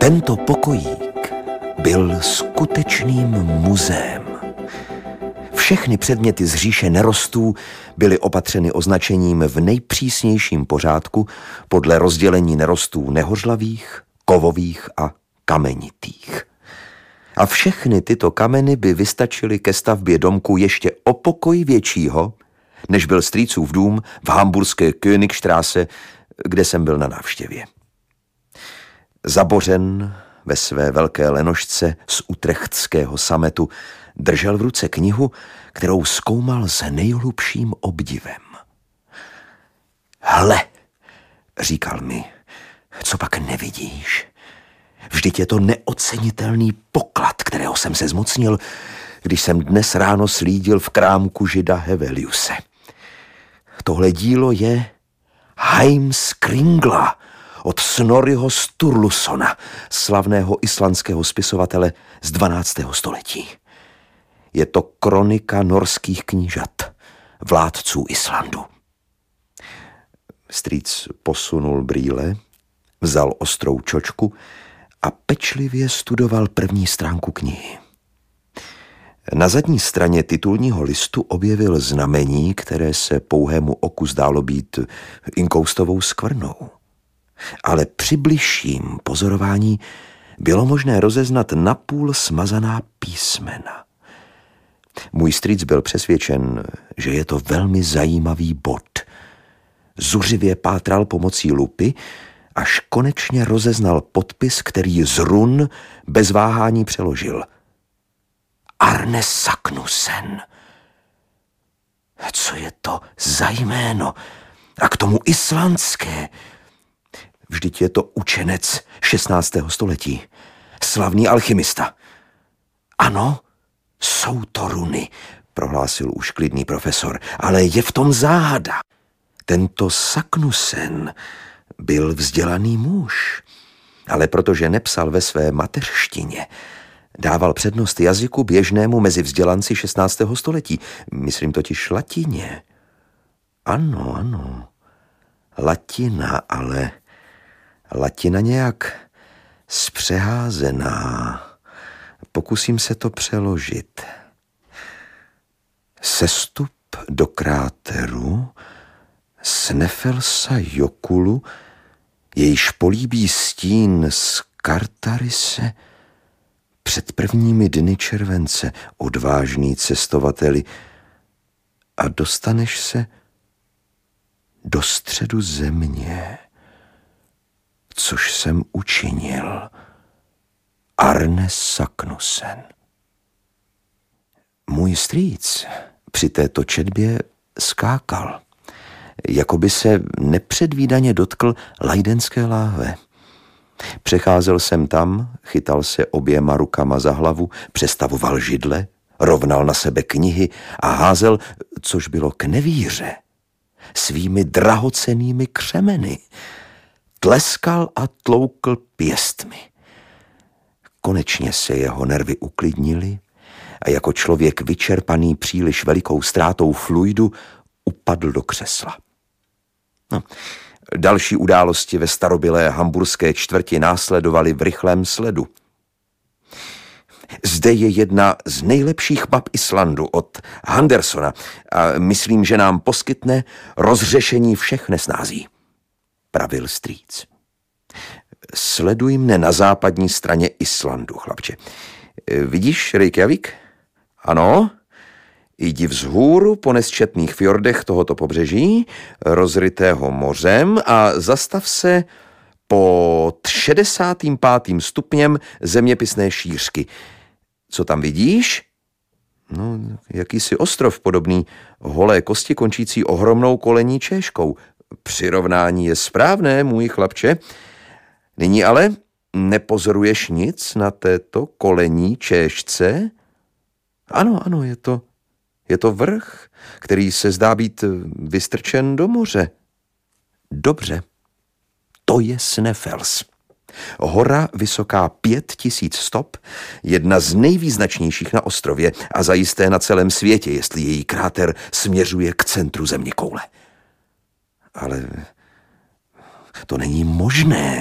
Tento pokojík byl skutečným muzeem. Všechny předměty z říše nerostů byly opatřeny označením v nejpřísnějším pořádku podle rozdělení nerostů nehořlavých, kovových a kamenitých. A všechny tyto kameny by vystačily ke stavbě domku ještě o pokoj většího, než byl strýcův dům v hamburské Königstraße, kde jsem byl na návštěvě. Zabořen ve své velké lenošce z utrechtského sametu držel v ruce knihu, kterou zkoumal s nejhlubším obdivem. Hle, říkal mi, co pak nevidíš? Vždyť je to neocenitelný poklad, kterého jsem se zmocnil, když jsem dnes ráno slídil v krámku žida Heveliuse. Tohle dílo je Heimskringla od Snorriho Sturlusona, slavného islandského spisovatele z 12. století. Je to kronika norských knížat, vládců Islandu. Strýc posunul brýle, vzal ostrou čočku a pečlivě studoval první stránku knihy. Na zadní straně titulního listu objevil znamení, které se pouhému oku zdálo být inkoustovou skvrnou. Ale při bližším pozorování bylo možné rozeznat napůl smazaná písmena. Můj strýc byl přesvědčen, že je to velmi zajímavý bod. Zuřivě pátral pomocí lupy, až konečně rozeznal podpis, který z run bez váhání přeložil. Arne Saknussen. Co je to za jméno? A k tomu islandské. Vždyť je to učenec 16. století. Slavný alchymista. Ano, jsou to runy, prohlásil už klidný profesor, ale je v tom záhada. Tento Saknussen byl vzdělaný muž, ale protože nepsal ve své mateřštině, dával přednost jazyku běžnému mezi vzdělanci 16. století, myslím totiž latině. Ano, latina, ale latina nějak zpřeházená. Pokusím se to přeložit. Sestup do kráteru Snefelsa Jokulu, jejž políbí stín z Kartarise před prvními dny července, odvážný cestovateli, a dostaneš se do středu země, což jsem učinil. Arne Saknussen. Můj strýc při této četbě skákal, jako by se nepředvídaně dotkl lajdenské láhve. Přecházel jsem tam, chytal se oběma rukama za hlavu, přestavoval židle, rovnal na sebe knihy a házel, což bylo k nevíře, svými drahocennými křemeny. Tleskal a tloukl pěstmi. Konečně se jeho nervy uklidnily a jako člověk vyčerpaný příliš velikou ztrátou fluidu upadl do křesla. Další události ve starobylé hamburské čtvrti následovaly v rychlém sledu. Zde je jedna z nejlepších map Islandu od Hendersona a myslím, že nám poskytne rozřešení všech nesnází, pravil strýc. Sleduj mne na západní straně Islandu, chlapče. Vidíš Reykjavik? Ano. Jdi vzhůru po nesčetných fjordech tohoto pobřeží, rozrytého mořem, a zastav se pod 65. stupněm zeměpisné šířky. Co tam vidíš? No, jakýsi ostrov podobný holé kosti končící ohromnou kolení čéškou. Přirovnání je správné, můj chlapče. Nyní ale nepozoruješ nic na této kolení čéšce? Ano, je to vrch, který se zdá být vystrčen do moře. Dobře, to je Sneffels. Hora vysoká 5000 stop, jedna z nejvýznačnějších na ostrově a zajisté na celém světě, jestli její kráter směřuje k centru zeměkoule. Ale to není možné,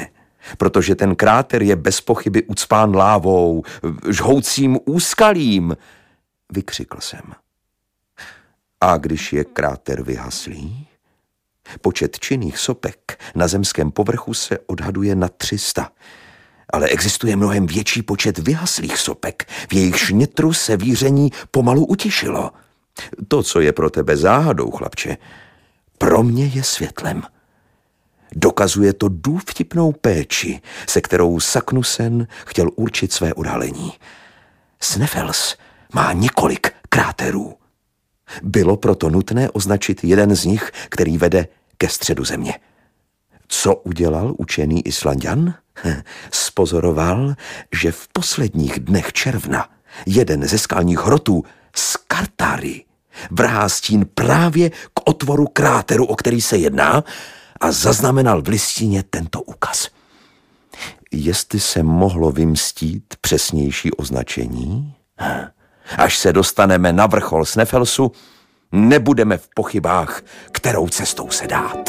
protože ten kráter je bez pochyby ucpán lávou, žhoucím úskalím, vykřikl jsem. A když je kráter vyhaslý? Počet činných sopek na zemském povrchu se odhaduje na 300. Ale existuje mnohem větší počet vyhaslých sopek, v jejichž nitru se víření pomalu utišilo. To, co je pro tebe záhadou, chlapče, pro mě je světlem. Dokazuje to důvtipnou péči, se kterou Saknussen chtěl určit své odhalení. Sneffels má několik kráterů. Bylo proto nutné označit jeden z nich, který vede ke středu země. Co udělal učený Islanďan? Spozoroval, že v posledních dnech června jeden ze skalních hrotů Skartáry vrhá stín právě k otvoru kráteru, o který se jedná, a zaznamenal v listině tento úkaz. Jestli se mohlo vymstít přesnější označení? Až se dostaneme na vrchol Sneffelsu, nebudeme v pochybách, kterou cestou se dát.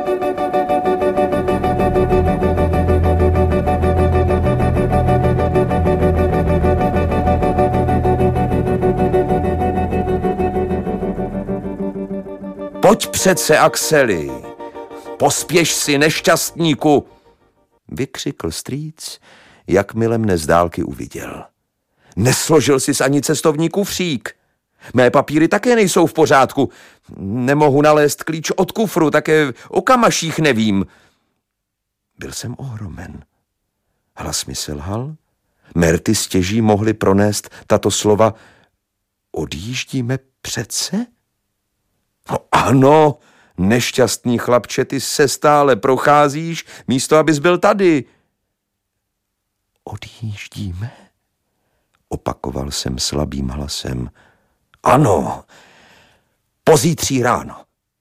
Pojď přece, Axeli, pospěš si, nešťastníku, vykřikl strýc, jakmile mne z dálky uviděl. Nesložil jsi ani cestovní kufřík. Mé papíry také nejsou v pořádku. Nemohu nalézt klíč od kufru, také o kamaších nevím. Byl jsem ohromen. Hlas mi selhal. Merty stěží mohly pronést tato slova. Odjíždíme přece? No ano, nešťastný chlapče, ty se stále procházíš, místo abys byl tady. Odjíždíme? Opakoval jsem slabým hlasem. Ano, pozítří ráno.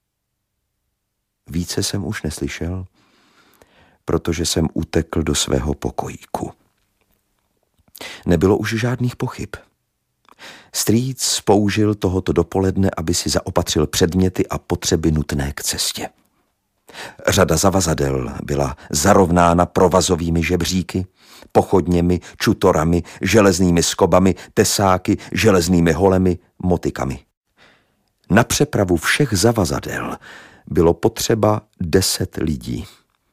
Více jsem už neslyšel, protože jsem utekl do svého pokojíku. Nebylo už žádných pochyb. Strýc použil tohoto dopoledne, aby si zaopatřil předměty a potřeby nutné k cestě. Řada zavazadel byla zarovnána provazovými žebříky, pochodněmi, čutorami, železnými skobami, tesáky, železnými holemi, motykami. Na přepravu všech zavazadel bylo potřeba 10 lidí.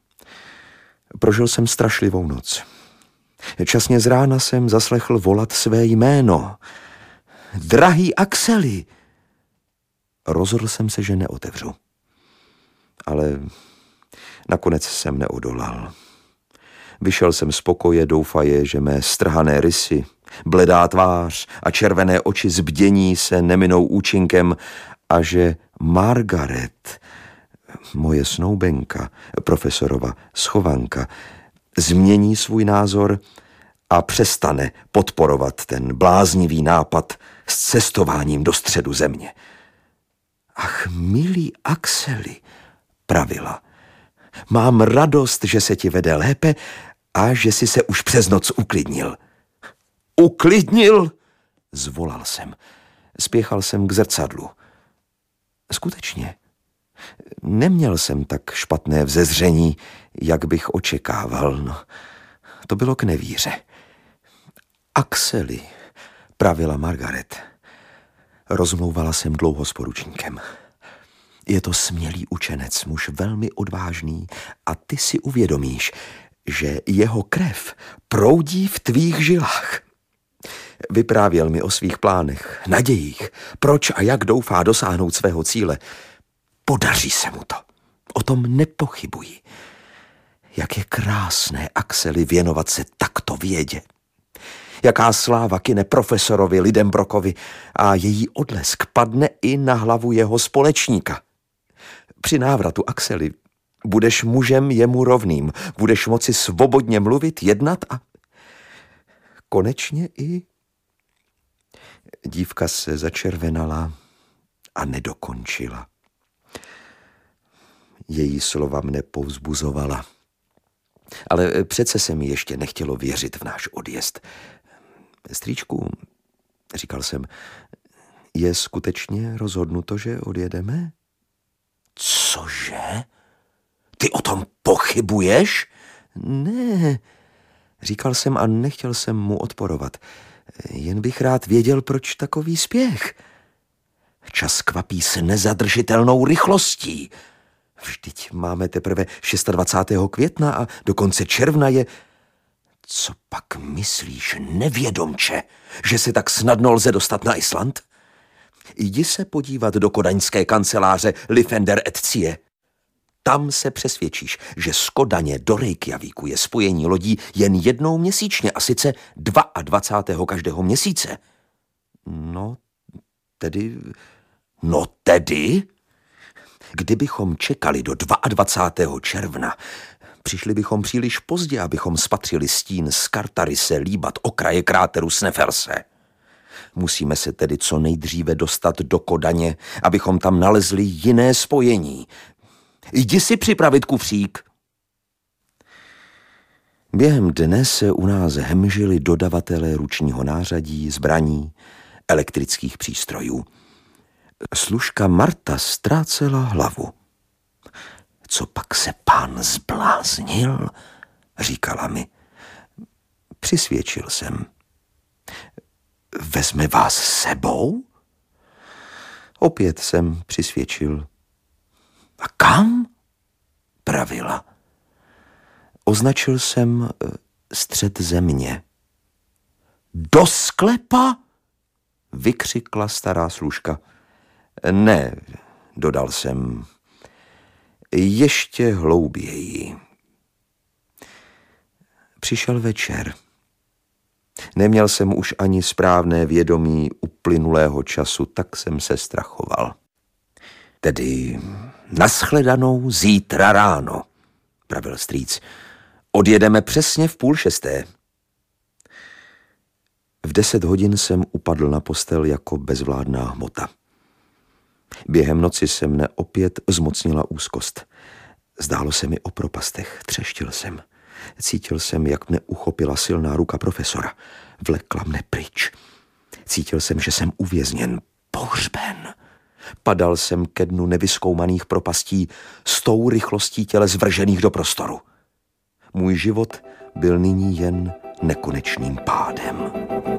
Prožil jsem strašlivou noc. Časně z rána jsem zaslechl volat své jméno. Drahý Axeli! Rozhodl jsem se, že neotevřu. Ale nakonec jsem neodolal. Vyšel jsem z pokoje, doufaje, že mé strhané rysy, bledá tvář a červené oči z bdění se neminou účinkem a že Margaret, moje snoubenka, profesorova schovanka, změní svůj názor a přestane podporovat ten bláznivý nápad s cestováním do středu země. Ach, milý Axeli, pravila, mám radost, že se ti vede lépe a že jsi se už přes noc uklidnil. Uklidnil? Zvolal jsem. Spěchal jsem k zrcadlu. Skutečně, neměl jsem tak špatné vzezření, jak bych očekával. No, to bylo k nevíře. Axeli, pravila Margaret. Rozmlouvala jsem dlouho s poručníkem. Je to smělý učenec, muž velmi odvážný a ty si uvědomíš, že jeho krev proudí v tvých žilách. Vyprávěl mi o svých plánech, nadějích, proč a jak doufá dosáhnout svého cíle. Podaří se mu to. O tom nepochybuji. Jak je krásné, Axeli, věnovat se takto vědě. Jaká sláva kyne profesorovi Lidenbrokovi a její odlesk padne i na hlavu jeho společníka. Při návratu, Axeli, budeš mužem jemu rovným, budeš moci svobodně mluvit, jednat a konečně i... Dívka se začervenala a nedokončila. Její slova mne povzbuzovala. Ale přece se mi ještě nechtělo věřit v náš odjezd. Strýčku, říkal jsem, je skutečně rozhodnuto, že odjedeme? Cože? Ty o tom pochybuješ? Ne, říkal jsem a nechtěl jsem mu odporovat. Jen bych rád věděl, proč takový spěch. Čas kvapí s nezadržitelnou rychlostí. Vždyť máme teprve 26. května a do konce června je... Co pak myslíš, nevědomče, že se tak snadno lze dostat na Island? Jdi se podívat do kodaňské kanceláře Liffender & Cie. Tam se přesvědčíš, že z Kodaně do Reykjavíku je spojení lodí jen jednou měsíčně, a sice 22. každého měsíce. No tedy, kdybychom čekali do 22. června, přišli bychom příliš pozdě, abychom spatřili stín z Kartarise líbat okraje kráteru Sneferse. Musíme se tedy co nejdříve dostat do Kodaně, abychom tam nalezli jiné spojení. Jdi si připravit kufřík. Během dne se u nás hemžili dodavatelé ručního nářadí, zbraní, elektrických přístrojů. Služka Marta ztrácela hlavu. Co pak se pán zbláznil, říkala mi. Přisvědčil jsem. Vezme vás sebou? Opět jsem přisvědčil. A kam? Pravila. Označil jsem střed země. Do sklepa? Vykřikla stará služka. Ne, dodal jsem. Ještě hlouběji. Přišel večer. Neměl jsem už ani správné vědomí uplynulého času, tak jsem se strachoval. Tedy nashledanou zítra ráno, pravil strýc. Odjedeme přesně v 5:30. V 10 hodin jsem upadl na postel jako bezvládná hmota. Během noci se mne opět zmocnila úzkost. Zdálo se mi o propastech, třeštil jsem. Cítil jsem, jak mne uchopila silná ruka profesora. Vlekla mne pryč. Cítil jsem, že jsem uvězněn, pohřben. Padal jsem ke dnu nevyzkoumaných propastí s tou rychlostí těles vržených do prostoru. Můj život byl nyní jen nekonečným pádem.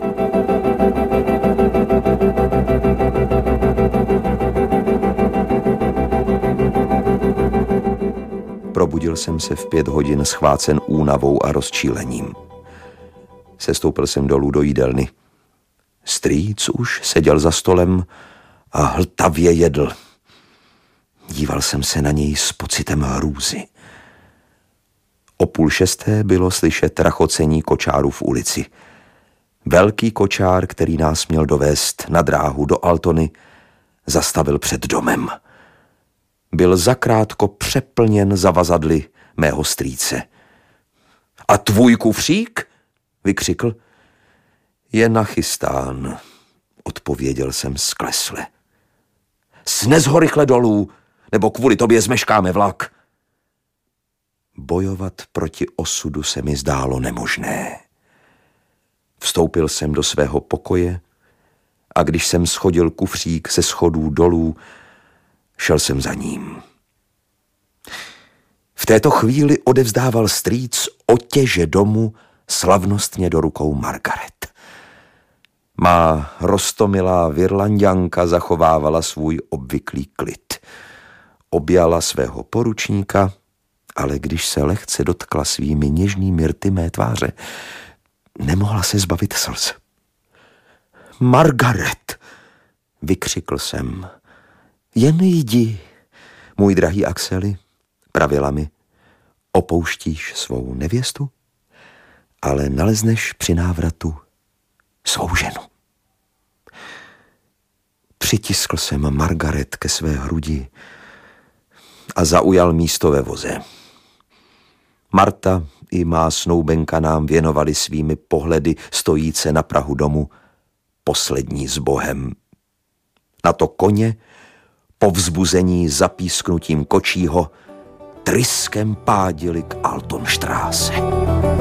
Probudil jsem se v 5 hodin schvácen únavou a rozčílením. Sestoupil jsem dolů do jídelny. Strýc už seděl za stolem a hltavě jedl. Díval jsem se na něj s pocitem hrůzy. O 5:30 bylo slyšet rachocení kočáru v ulici. Velký kočár, který nás měl dovést na dráhu do Altony, zastavil před domem. Byl zakrátko přeplněn zavazadly mého strýce. A tvůj kufřík? Vykřikl. Je nachystán, odpověděl jsem sklesle. Snes ho rychle dolů, nebo kvůli tobě zmeškáme vlak. Bojovat proti osudu se mi zdálo nemožné. Vstoupil jsem do svého pokoje a když jsem schodil kufřík ze schodů dolů, šel jsem za ním. V této chvíli odevzdával strýc otěže domu slavnostně do rukou Margaret. Má roztomilá virlanďanka zachovávala svůj obvyklý klid. Objala svého poručníka, ale když se lehce dotkla svými něžnými rty mé tváře, nemohla se zbavit slz. Margaret, vykřikl jsem. Jen jdi, můj drahý Axeli, pravila mi. Opouštíš svou nevěstu, ale nalezneš při návratu svou ženu. Přitiskl jsem Margaret ke své hrudi a zaujal místo ve voze. Marta i má snoubenka nám věnovali svými pohledy stojíce na prahu domu poslední s Bohem. Na to koně, povzbuzení zapísknutím kočího, tryskem pádili k Altonstraße.